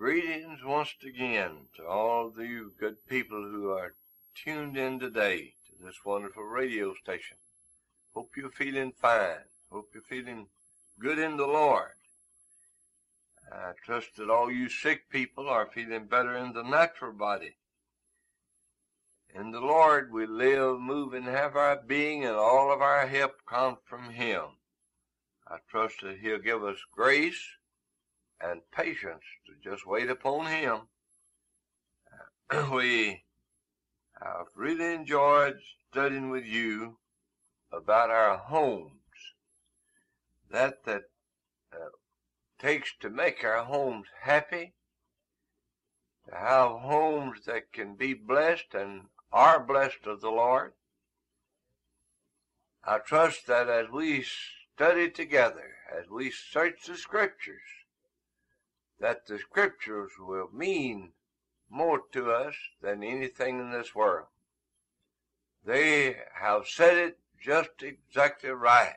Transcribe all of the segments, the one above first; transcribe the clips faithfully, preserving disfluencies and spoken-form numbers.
Greetings once again to all of you good people who are tuned in today to this wonderful radio station. Hope you're feeling fine. Hope you're feeling good in the Lord. I trust that all you sick people are feeling better in the natural body. In the Lord we live, move, and have our being, and all of our help comes from Him. I trust that He'll give us grace and patience to just wait upon Him. We have really enjoyed studying with you about our homes. That that uh, takes to make our homes happy, to have homes that can be blessed and are blessed of the Lord. I trust that as we study together, as we search the Scriptures, that the Scriptures will mean more to us than anything in this world. They have said it just exactly right.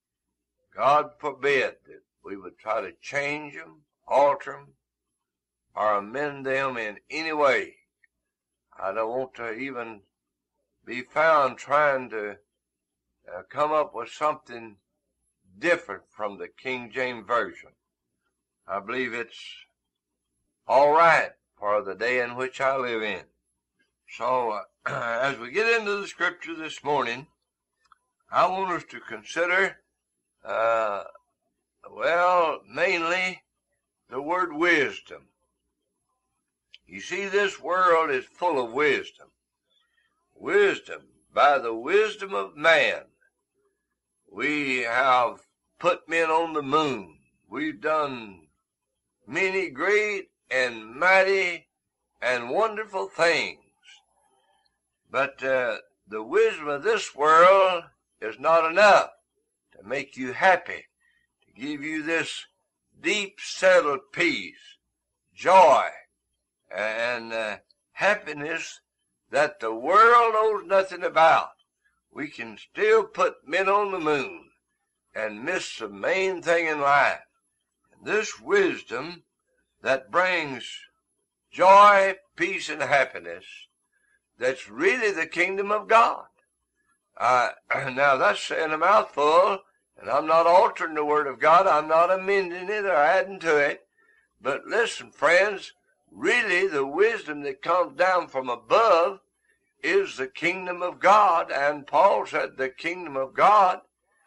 God forbid that we would try to change them, alter them, or amend them in any way. I don't want to even be found trying to uh, come up with something different from the King James Version. I believe it's all right for the day in which I live in. So, uh, as we get into the Scripture this morning, I want us to consider, uh, well, mainly the word wisdom. You see, this world is full of wisdom. Wisdom, by the wisdom of man, we have put men on the moon. We've done many great and mighty and wonderful things. But uh, the wisdom of this world is not enough to make you happy, to give you this deep settled peace, joy, and uh, happiness that the world knows nothing about. We can still put men on the moon and miss the main thing in life. This wisdom that brings joy, peace, and happiness, that's really the kingdom of God. Uh, now, that's saying a mouthful, and I'm not altering the Word of God. I'm not amending it or adding to it. But listen, friends, really the wisdom that comes down from above is the kingdom of God. And Paul said the kingdom of God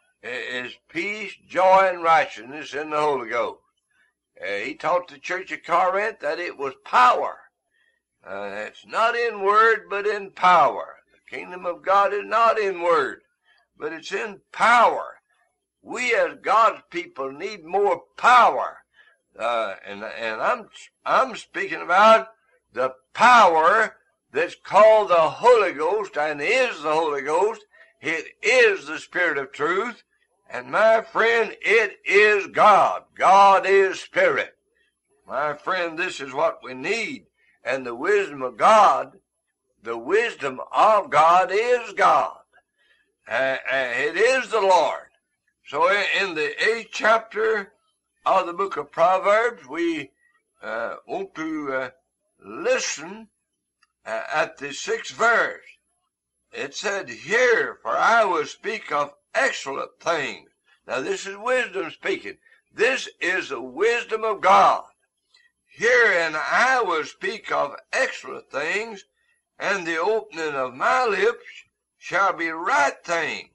is peace, joy, and righteousness in the Holy Ghost. Uh, he taught the church of Corinth that it was power. Uh, it's not in word, but in power. The kingdom of God is not in word, but it's in power. We as God's people need more power. Uh, and and I'm I'm speaking about the power that's called the Holy Ghost and is the Holy Ghost. It is the Spirit of truth. And my friend, it is God. God is Spirit. My friend, this is what we need. And the wisdom of God, the wisdom of God is God. Uh, it is the Lord. So in the eighth chapter of the book of Proverbs, we uh, want to uh, listen uh, at the sixth verse. It said, "Hear, for I will speak of excellent things." Now this is wisdom speaking. This is the wisdom of God. "Hear, and I will speak of excellent things, and the opening of my lips shall be right things."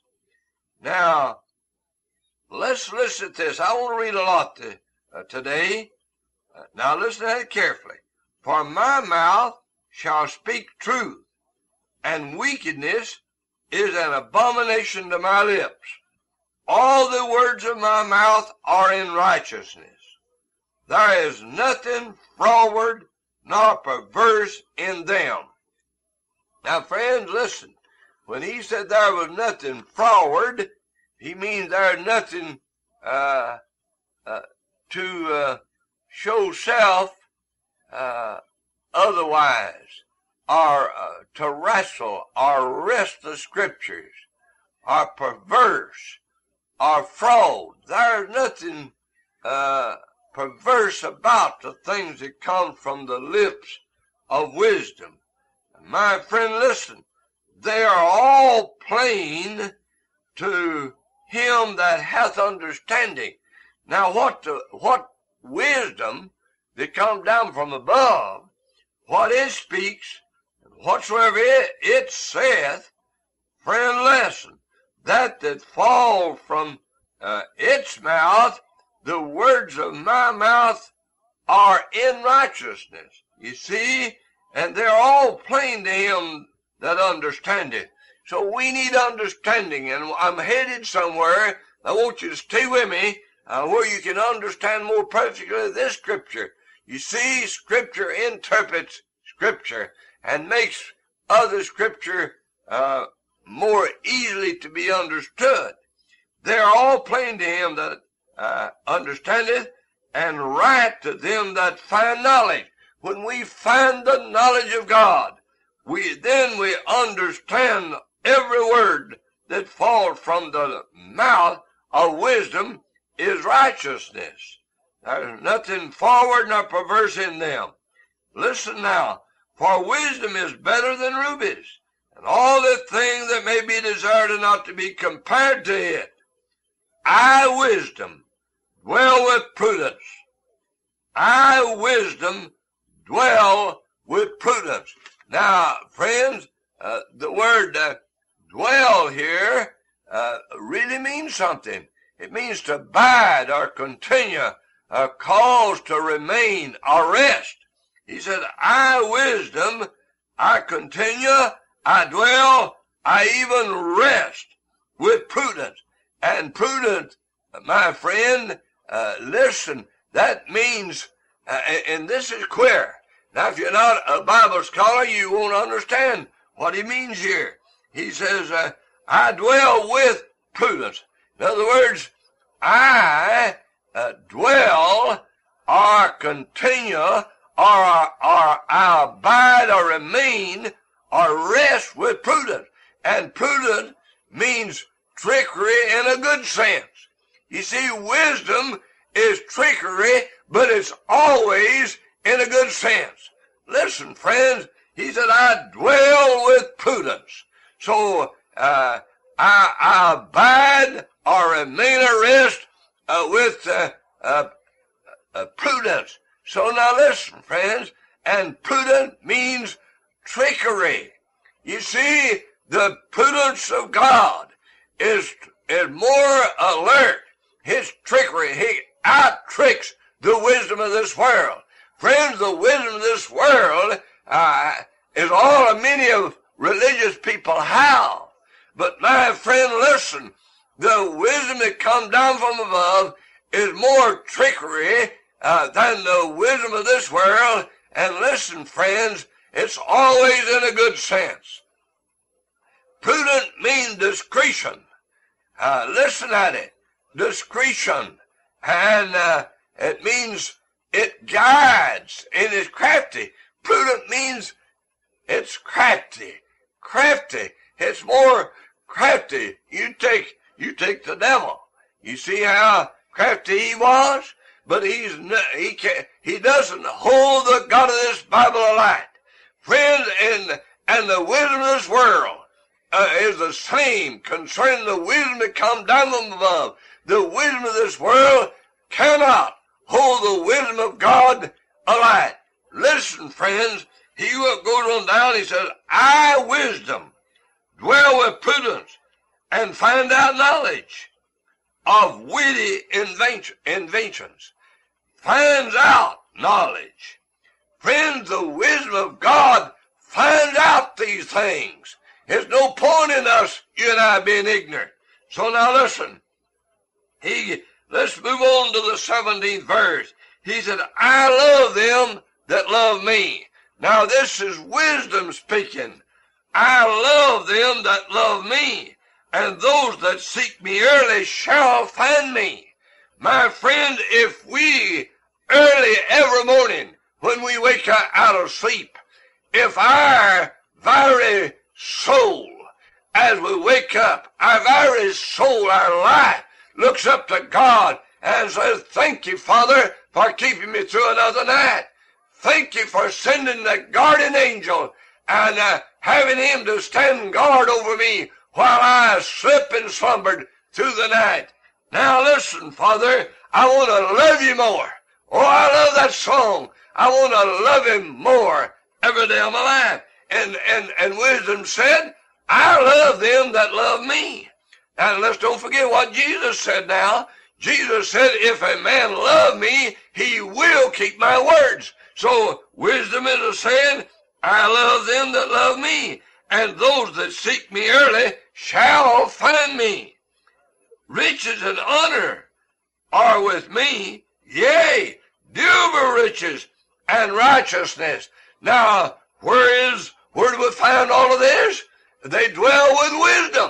Now, let's listen to this. I want to read a lot to, uh, today. Uh, now listen to it carefully. "For my mouth shall speak truth, and wickedness is an abomination to my lips. All the words of my mouth are in righteousness. There is nothing froward nor perverse in them." Now, friends, listen. When he said there was nothing froward, he means there's nothing uh, uh, to uh, show self uh, otherwise, or uh, to wrestle, or wrest the Scriptures, or perverse, or fraud. There's nothing uh, perverse about the things that come from the lips of wisdom. And my friend, listen, they are all plain to him that hath understanding. Now what the, what wisdom that comes down from above, what it speaks, whatsoever it, it saith, friend, listen, that that fall from uh, its mouth, the words of my mouth are in righteousness. You see, and they're all plain to him that understandeth. So we need understanding, and I'm headed somewhere. I want you to stay with me, uh, where you can understand more perfectly this scripture. You see, scripture interprets scripture and makes other scripture uh, more easily to be understood. They are all plain to him that uh, understandeth, and right to them that find knowledge. When we find the knowledge of God, we then we understand every word that falls from the mouth of wisdom is righteousness. There's nothing forward nor perverse in them. Listen now, for wisdom is better than rubies, and all the things that may be desired are not to be compared to it. I, wisdom, dwell with prudence. I, wisdom, dwell with prudence. Now, friends, uh, the word uh, dwell here uh, really means something. It means to abide or continue, or cause to remain or rest. He said, I, wisdom, I continue, I dwell, I even rest with prudence. And prudence, my friend, uh, listen, that means, uh, and this is queer. Now, if you're not a Bible scholar, you won't understand what he means here. He says, uh, I dwell with prudence. In other words, I uh, dwell or continue or, or I abide or remain or rest with prudence. And prudence means trickery in a good sense. You see, wisdom is trickery, but it's always in a good sense. Listen, friends, he said, I dwell with prudence. So, uh, I, I abide or remain at rest uh, with uh, uh, uh, prudence. So now listen, friends, and prudent means trickery. You see, the prudence of God is, is more alert. His trickery, he out-tricks the wisdom of this world. Friends, the wisdom of this world uh, is all of many of religious people have. But my friend, listen, the wisdom that comes down from above is more trickery uh, than the wisdom of this world. And listen, friends, it's always in a good sense. Prudent means discretion. Uh, listen at it. Discretion. And uh, it means it guides and is crafty. Prudent means it's crafty. Crafty. It's more crafty. You take, you take the devil. You see how crafty he was? But he's no, he can't, he doesn't hold the God of this Bible alight. Friends, and, and the wisdom of this world uh, is the same concerning the wisdom that comes down from above. The wisdom of this world cannot hold the wisdom of God alight. Listen, friends, he goes on down, he says, I, wisdom, dwell with prudence, and find out knowledge of witty inventions. Finds out knowledge. Friends, the wisdom of God finds out these things. There's no point in us, you and I, being ignorant. So now listen. He, let's move on to the seventeenth verse. He said, I love them that love me. Now this is wisdom speaking. I love them that love me, and those that seek me early shall find me. My friend, if we early every morning when we wake out of sleep, if our very soul, as we wake up, our very soul, our life, looks up to God and says, thank you, Father, for keeping me through another night. Thank you for sending the guardian angel and uh, having him to stand guard over me while I slept and slumbered through the night. Now listen, Father, I want to love you more. Oh, I love that song. I want to love him more every day of my life. And, and, and wisdom said, I love them that love me. And let's don't forget what Jesus said now. Jesus said, if a man love me, he will keep my words. So wisdom is a saying, I love them that love me, and those that seek me early shall find me. Riches and honor are with me, yea, double riches and righteousness. Now, where is, where do we find all of this? They dwell with wisdom.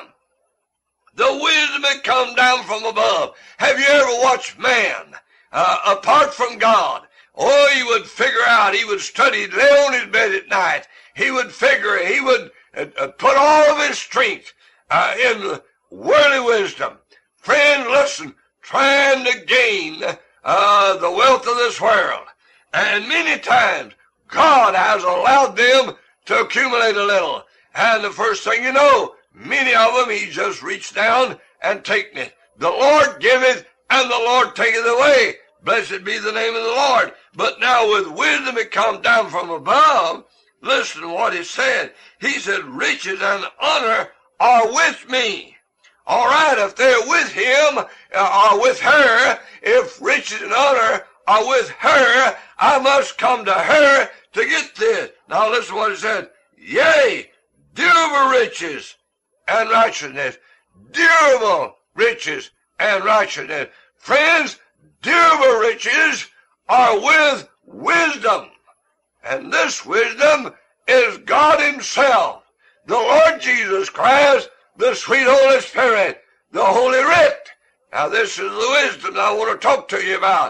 The wisdom that comes down from above. Have you ever watched man, uh, apart from God? Oh, he would figure out, he would study, he'd lay on his bed at night. He would figure, he would uh, uh, put all of his strength uh, in worldly wisdom. Friend, listen, trying to gain uh, the wealth of this world. And many times, God has allowed them to accumulate a little. And the first thing you know, many of them, he just reached down and taken it. The Lord giveth, and the Lord taketh away. Blessed be the name of the Lord. But now with wisdom it comes down from above. Listen to what he said. He said, riches and honor are with me. All right, if they're with him, uh, or with her, if riches and honor are with her, I must come to her to get this. Now listen to what he said. Yea, durable riches and righteousness. Durable riches and righteousness. Friends, durable riches are with wisdom. And this wisdom is God himself, the Lord Jesus Christ, the sweet Holy Spirit, the Holy Writ. Now this is the wisdom I want to talk to you about.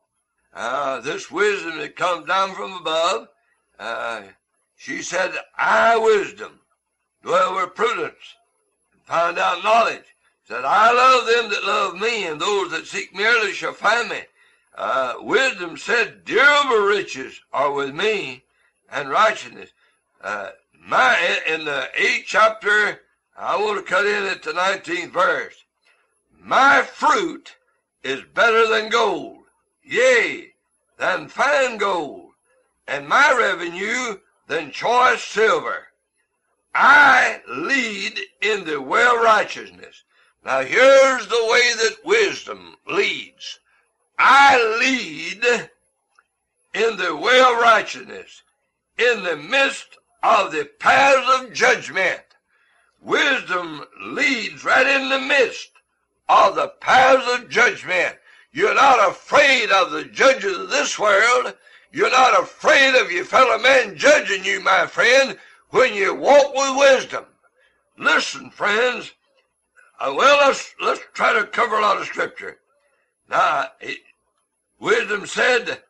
Uh, this wisdom that comes down from above, uh, she said, I, wisdom, dwell with prudence, and find out knowledge. Said, I love them that love me, and those that seek me early shall find me. Uh, wisdom said, durable riches are with me, and righteousness. Uh, my, in the eighth chapter, I want to cut in at the nineteenth verse. My fruit is better than gold, yea, than fine gold, and my revenue than choice silver. I lead in the well righteousness. Now here's the way that wisdom leads. I lead in the well righteousness, in the midst of the paths of judgment. Wisdom leads right in the midst of the paths of judgment. You're not afraid of the judges of this world. You're not afraid of your fellow man judging you, my friend, when you walk with wisdom. Listen, friends. Uh, well, let's, let's try to cover a lot of scripture. Now, it, wisdom said,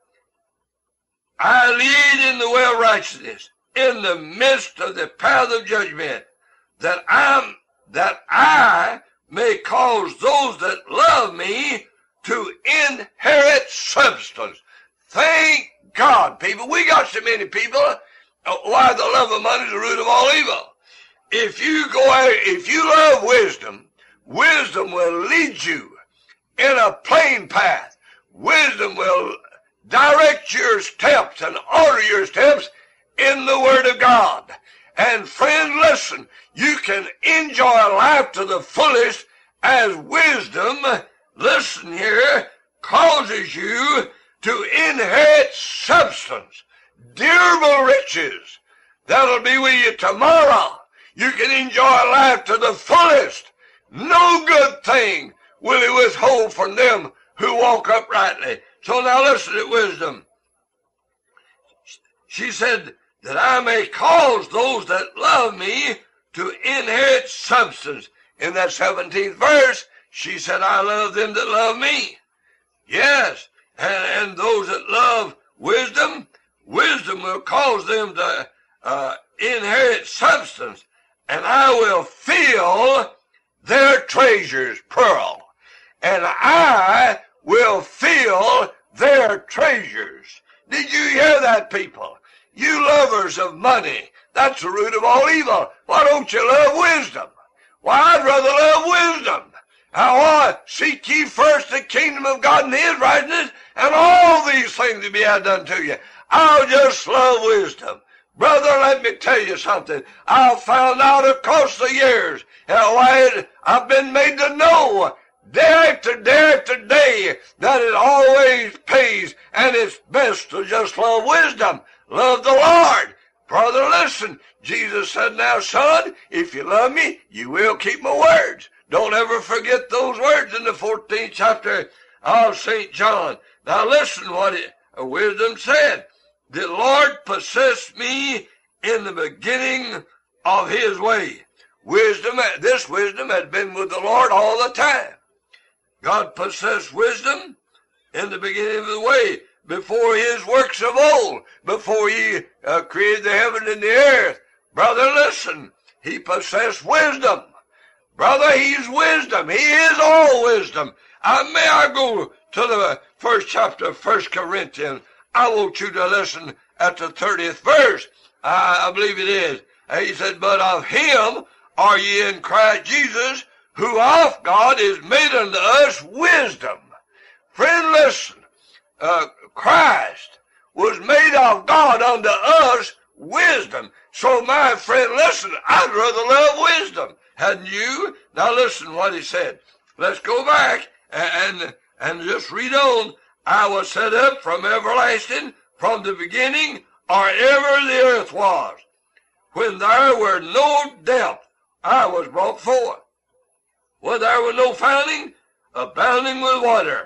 I lead in the well righteousness, in the midst of the path of judgment, that I that I may cause those that love me to inherit substance. Thank God, people. We got so many people. Uh, why the love of money is the root of all evil. If you go out, if you love wisdom, wisdom will lead you in a plain path. Wisdom will direct your steps and order your steps in the Word of God. And friend, listen, you can enjoy life to the fullest as wisdom, listen here, causes you to inherit substance, durable riches. That'll be with you tomorrow. You can enjoy life to the fullest. No good thing will he withhold from them who walk uprightly. So now listen to wisdom. She said, that I may cause those that love me to inherit substance. In that seventeenth verse, she said, I love them that love me. Yes, and, and those that love wisdom, wisdom will cause them to uh, inherit substance, and I will fill their treasures, pearl, and I will fill their treasures. Did you hear that, people? You lovers of money, that's the root of all evil. Why don't you love wisdom? Why, I'd rather love wisdom. How I seek ye first the kingdom of God and his righteousness, and all these things will be added unto you. I'll just love wisdom. Brother, let me tell you something. I've found out across the years how I've been made to know day after day after day that it always pays, and it's best to just love wisdom. Love the Lord. Brother, listen. Jesus said, now, son, if you love me, you will keep my words. Don't ever forget those words in the fourteenth chapter of Saint John. Now, listen what it, uh, wisdom said. The Lord possessed me in the beginning of his way. Wisdom, this wisdom had been with the Lord all the time. God possessed wisdom in the beginning of the way, before his works of old, before he uh, created the heaven and the earth. Brother, listen, he possessed wisdom. Brother, he's wisdom. He is all wisdom. Uh, may I go to the first chapter of First Corinthians? I want you to listen at the thirtieth verse. Uh, I believe it is. Uh, he said, but of him are ye in Christ Jesus, who of God is made unto us wisdom. Friend, listen. Uh, Christ was made of God unto us wisdom. So, my friend, listen, I'd rather love wisdom. Hadn't you? Now listen what he said. Let's go back and, and, and just read on. I was set up from everlasting, from the beginning, or ever the earth was. When there were no depth, I was brought forth. When there was no fountain, abounding with water.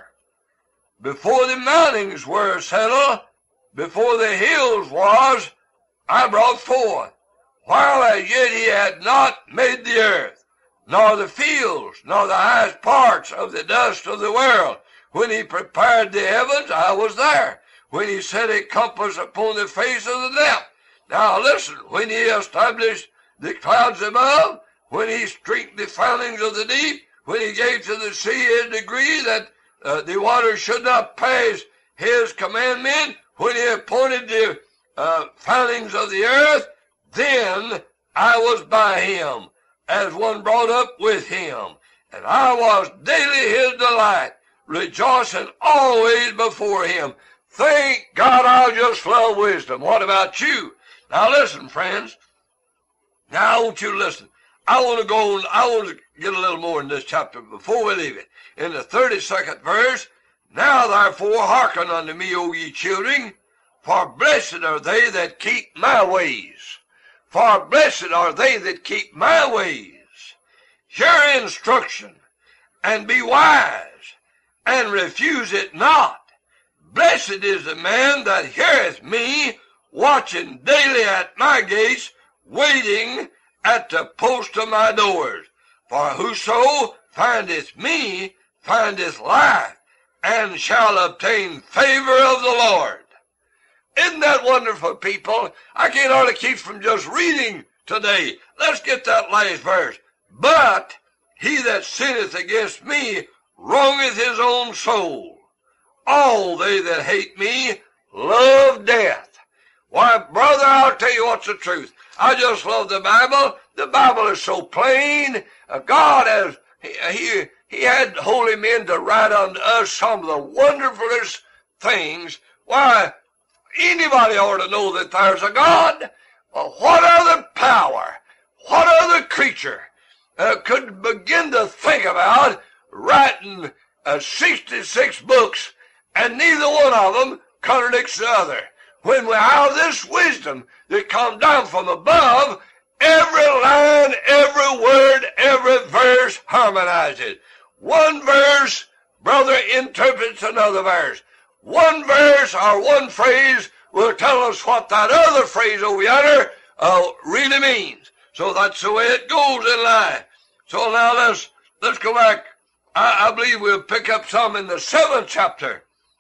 Before the mountains were settled, before the hills was, I brought forth. While as yet he had not made the earth, nor the fields, nor the highest parts of the dust of the world. When he prepared the heavens, I was there. When he set a compass upon the face of the depth. Now listen, when he established the clouds above, when he streaked the fountains of the deep, when he gave to the sea his decree that uh, the waters should not pass his commandment, when he appointed the uh, fountains of the earth, then I was by him, as one brought up with him, and I was daily his delight, rejoicing always before him. Thank God, I just love wisdom. What about you? Now listen, friends. Now I want you to listen. I want to go on, I want to get a little more in this chapter before we leave it. In the thirty-second verse, now therefore hearken unto me, O ye children, for blessed are they that keep my ways. For blessed are they that keep my ways. Hear instruction, and be wise, and refuse it not. Blessed is the man that heareth me, watching daily at my gates, waiting at the post of my doors. For whoso findeth me findeth life, and shall obtain favor of the Lord. Isn't that wonderful, people? I can't hardly keep from just reading today. Let's get that last verse. But he that sinneth against me wrongeth his own soul. All they that hate me love death. Why, brother, I'll tell you what's the truth. I just love the Bible. The Bible is so plain. Uh, God has, he, he, he had holy men to write unto us some of the wonderfulest things. Why, anybody ought to know that there's a God. Well, what other power, what other creature uh, could begin to think about writing uh, sixty-six books, and neither one of them contradicts the other? When we have this wisdom that comes down from above, every line, every word, every verse harmonizes. One verse, brother, interprets another verse. One verse or one phrase will tell us what that other phrase over yonder uh, really means. So that's the way it goes in life. So now let's let's go back. I, I believe we'll pick up some in the seventh chapter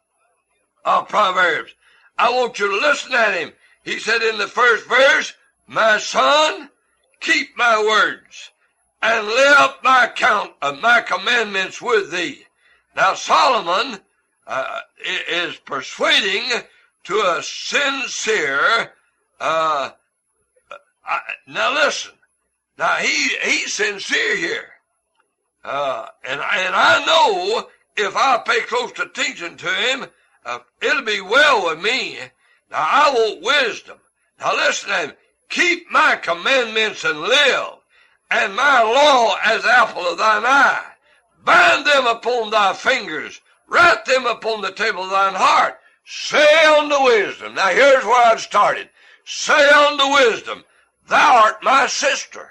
of Proverbs. I want you to listen at him. He said in the first verse, my son, keep my words, and lay up my account of my commandments with thee. Now Solomon uh, is persuading to a sincere, uh, I, now listen, now he, he's sincere here. Uh, and, and I know if I pay close attention to him, uh, it'll be well with me. Now I want wisdom. Now listen to him. Keep my commandments and live, and my law as the apple of thine eye. Bind them upon thy fingers, write them upon the table of thine heart. Say unto wisdom. Now here's where I've started. Say unto wisdom, thou art my sister,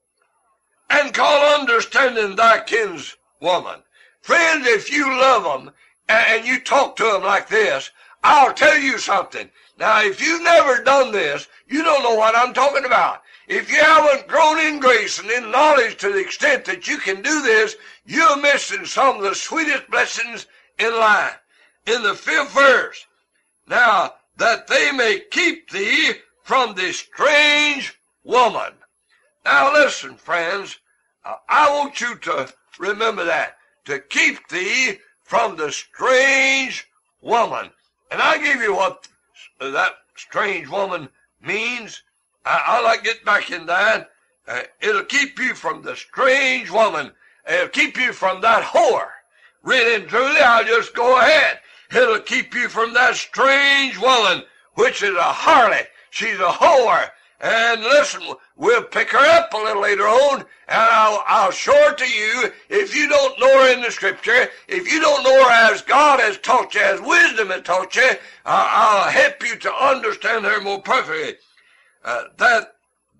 and call understanding thy kinswoman. Friends, if you love them and you talk to them like this, I'll tell you something. Now, if you've never done this, you don't know what I'm talking about. If you haven't grown in grace and in knowledge to the extent that you can do this, you're missing some of the sweetest blessings in life. In the fifth verse, now, that they may keep thee from this strange woman. Now, listen, friends, uh, I want you to remember that. To keep thee from the strange woman. And I'll give you what that strange woman means. I, I like to get back in that. Uh, it'll keep you from the strange woman. It'll keep you from that whore. Really and truly, I'll just go ahead. It'll keep you from that strange woman, which is a harlot. She's a whore. And listen, we'll pick her up a little later on, and I'll, I'll show her to you. If you don't know her in the Scripture, if you don't know her as God has taught you, as wisdom has taught you, uh, I'll help you to understand her more perfectly. Uh, that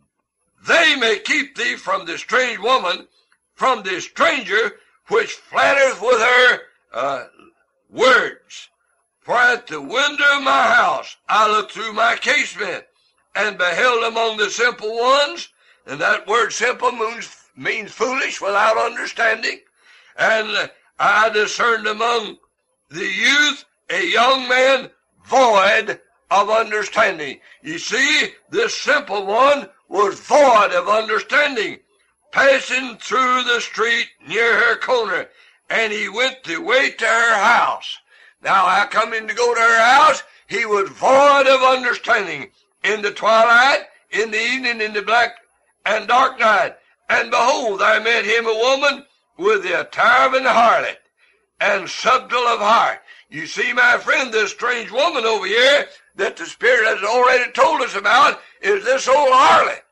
they may keep thee from the strange woman, from the stranger, which flattereth with her uh, words. For at the window of my house I looked through my casement, and beheld among the simple ones, and that word simple means, means foolish, without understanding, and I discerned among the youth a young man void of understanding. You see, this simple one was void of understanding, passing through the street near her corner, and he went the way to her house. Now, I come in to go to her house, he was void of understanding. In the twilight, in the evening, in the black and dark night. And behold, I met him a woman with the attire of an harlot, and subtle of heart. You see, my friend, this strange woman over here that the Spirit has already told us about is this old harlot.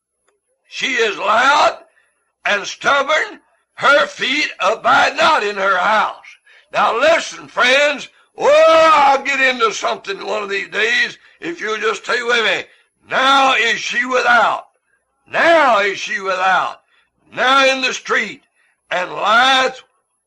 She is loud and stubborn. Her feet abide not in her house. Now listen, friends. Well, I'll get into something one of these days if you'll just stay with me. Now is she without. Now is she without. Now in the street, and lieth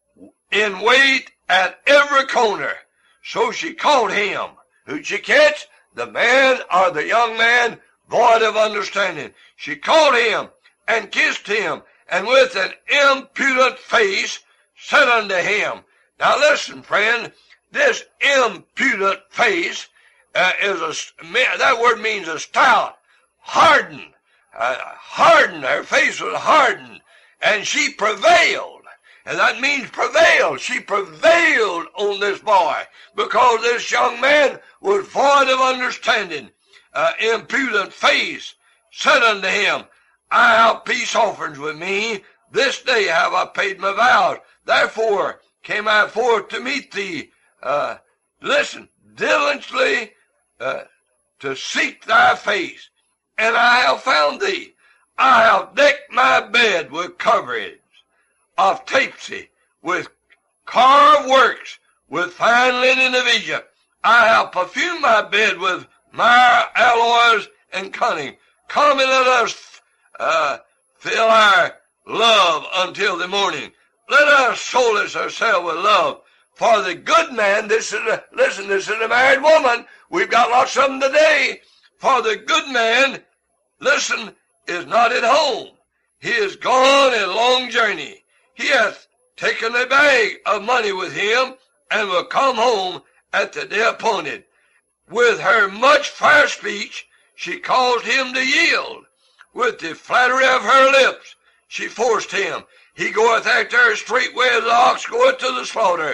in wait at every corner. So she caught him. Who'd she catch? The man or the young man void of understanding. She caught him and kissed him, and with an impudent face said unto him. Now listen, friend. This impudent face uh, is a, that word means a stout, hardened, uh, hardened. Her face was hardened, and she prevailed. And that means prevailed. She prevailed on this boy because this young man was void of understanding. Uh, impudent face said unto him, I have peace offerings with me. This day have I paid my vows. Therefore came I forth to meet thee. Uh, listen, diligently uh, to seek thy face, and I have found thee. I have decked my bed with coverings of tapestry, with carved works, with fine linen of Egypt. I have perfumed my bed with myrrh, aloes, and cunning. Come and let us uh, fill our love until the morning. Let us solace ourselves with love. For the good man, this is a, listen, this is a married woman. We've got lots of them today. For the good man, listen, is not at home. He is gone a long journey. He hath taken a bag of money with him, and will come home at the day appointed. With her much fair speech, she caused him to yield. With the flattery of her lips, she forced him. He goeth after her straightway as the ox goeth to the slaughter,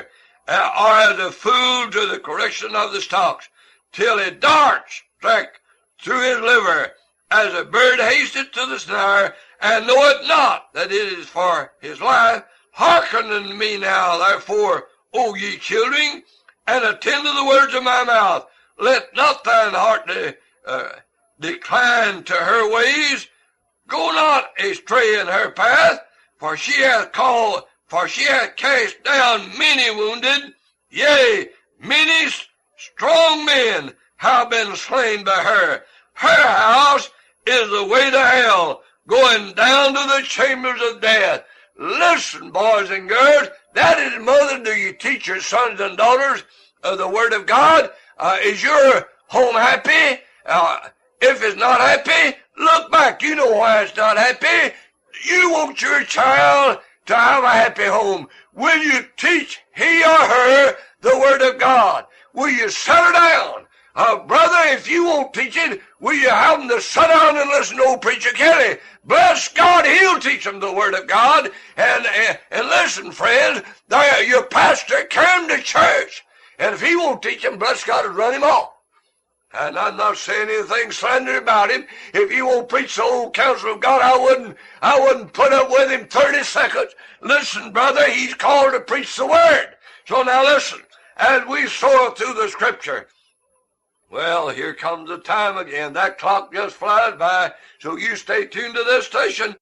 uh, are as a fool to the correction of the stocks, till a dart strike through his liver, as a bird hasteth to the snare, and knoweth not that it is for his life. Hearken unto me now, therefore, O ye children, and attend to the words of my mouth. Let not thine heart de, uh, decline to her ways. Go not astray in her path, for she hath called, for she hath cast down many wounded, yea, many strong men have been slain by her. Her house is the way to hell, going down to the chambers of death. Listen, boys and girls, that is mother. Do you teach your sons and daughters of the Word of God? Uh, is your home happy? Uh, if it's not happy, look back. You know why it's not happy. You want your child to have a happy home. Will you teach he or her the Word of God? Will you settle down? Uh, brother, if you won't teach it, will you have them to sit down and listen to old Preacher Kelly? Bless God, he'll teach them the Word of God. And, and, and listen, friends, there, your pastor came to church. And if he won't teach them, bless God, run him off. And I'm not saying anything slander about him. If he won't preach the whole counsel of God, I wouldn't, I wouldn't put up with him thirty seconds. Listen, brother, he's called to preach the Word. So now listen, as we soar through the Scripture, well, here comes the time again. That clock just flies by, so you stay tuned to this station.